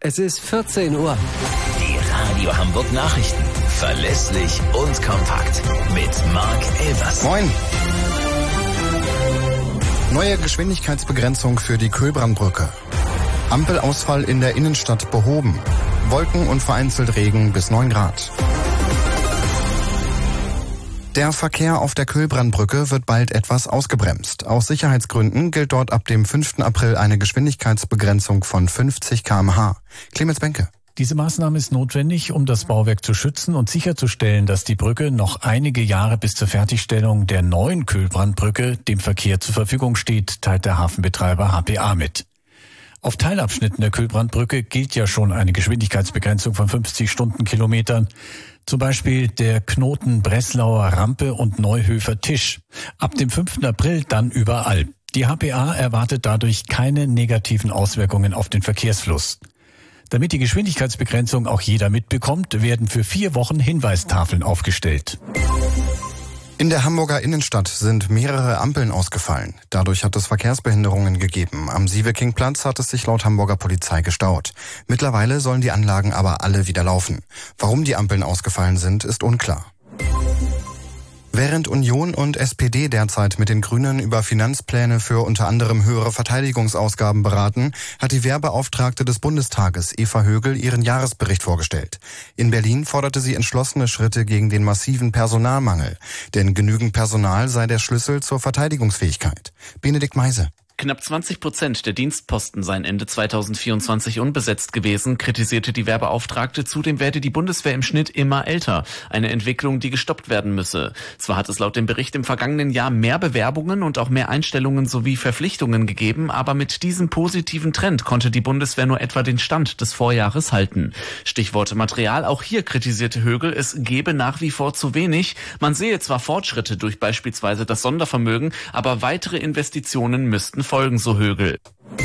Es ist 14 Uhr. Die Radio Hamburg Nachrichten. Verlässlich und kompakt. Mit Marc Elvers. Moin. Neue Geschwindigkeitsbegrenzung für die Köhlbrandbrücke. Ampelausfall in der Innenstadt behoben. Wolken und vereinzelt Regen bis 9 Grad. Der Verkehr auf der Köhlbrandbrücke wird bald etwas ausgebremst. Aus Sicherheitsgründen gilt dort ab dem 5. April eine Geschwindigkeitsbegrenzung von 50 km/h. Clemens Benke. Diese Maßnahme ist notwendig, um das Bauwerk zu schützen und sicherzustellen, dass die Brücke noch einige Jahre bis zur Fertigstellung der neuen Köhlbrandbrücke dem Verkehr zur Verfügung steht, teilt der Hafenbetreiber HPA mit. Auf Teilabschnitten der Köhlbrandbrücke gilt ja schon eine Geschwindigkeitsbegrenzung von 50 Stundenkilometern. Zum Beispiel der Knoten Breslauer Rampe und Neuhöfer Tisch. Ab dem 5. April dann überall. Die HPA erwartet dadurch keine negativen Auswirkungen auf den Verkehrsfluss. Damit die Geschwindigkeitsbegrenzung auch jeder mitbekommt, werden für 4 Wochen Hinweistafeln aufgestellt. In der Hamburger Innenstadt sind mehrere Ampeln ausgefallen. Dadurch hat es Verkehrsbehinderungen gegeben. Am Sievekingplatz hat es sich laut Hamburger Polizei gestaut. Mittlerweile sollen die Anlagen aber alle wieder laufen. Warum die Ampeln ausgefallen sind, ist unklar. Während Union und SPD derzeit mit den Grünen über Finanzpläne für unter anderem höhere Verteidigungsausgaben beraten, hat die Wehrbeauftragte des Bundestages, Eva Högel, ihren Jahresbericht vorgestellt. In Berlin forderte sie entschlossene Schritte gegen den massiven Personalmangel. Denn genügend Personal sei der Schlüssel zur Verteidigungsfähigkeit. Benedikt Meise. Knapp 20% der Dienstposten seien Ende 2024 unbesetzt gewesen, kritisierte die Wehrbeauftragte. Zudem werde die Bundeswehr im Schnitt immer älter. Eine Entwicklung, die gestoppt werden müsse. Zwar hat es laut dem Bericht im vergangenen Jahr mehr Bewerbungen und auch mehr Einstellungen sowie Verpflichtungen gegeben, aber mit diesem positiven Trend konnte die Bundeswehr nur etwa den Stand des Vorjahres halten. Stichwort Material, auch hier kritisierte Högel, es gebe nach wie vor zu wenig. Man sehe zwar Fortschritte durch beispielsweise das Sondervermögen, aber weitere Investitionen müssten folgen, so Högel.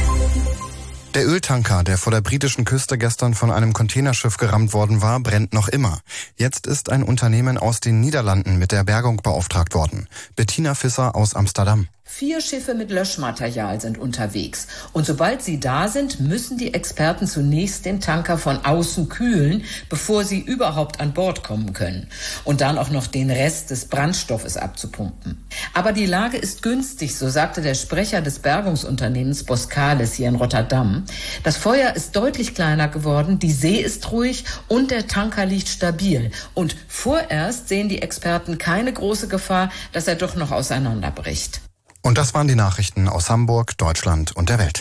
Der Öltanker, der vor der britischen Küste gestern von einem Containerschiff gerammt worden war, brennt noch immer. Jetzt ist ein Unternehmen aus den Niederlanden mit der Bergung beauftragt worden. Bettina Visser aus Amsterdam. 4 Schiffe mit Löschmaterial sind unterwegs. Und sobald sie da sind, müssen die Experten zunächst den Tanker von außen kühlen, bevor sie überhaupt an Bord kommen können. Und dann auch noch den Rest des Brandstoffes abzupumpen. Aber die Lage ist günstig, so sagte der Sprecher des Bergungsunternehmens Boskalis hier in Rotterdam. Das Feuer ist deutlich kleiner geworden, die See ist ruhig und der Tanker liegt stabil. Und vorerst sehen die Experten keine große Gefahr, dass er doch noch auseinanderbricht. Und das waren die Nachrichten aus Hamburg, Deutschland und der Welt.